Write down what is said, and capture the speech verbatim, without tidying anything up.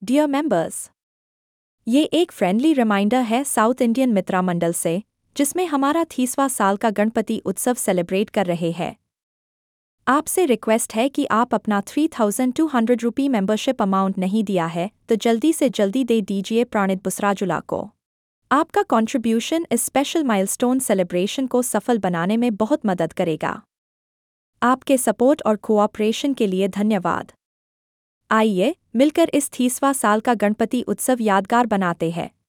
Dear members, ये एक friendly reminder है साउथ इंडियन मित्रा मंडल से, जिसमें हमारा तीसवां साल का गणपति उत्सव सेलिब्रेट कर रहे हैं। आपसे रिक्वेस्ट है कि आप अपना three thousand two hundred rupee membership amount नहीं दिया है तो जल्दी से जल्दी दे दीजिए प्रणित बुसराजुला को। आपका कंट्रीब्यूशन इस स्पेशल माइलस्टोन सेलिब्रेशन को सफल बनाने में बहुत मदद करेगा। आपके सपोर्ट और कोऑपरेशन के लिए धन्यवाद। आइए मिलकर इस तीसवां साल का गणपति उत्सव यादगार बनाते हैं।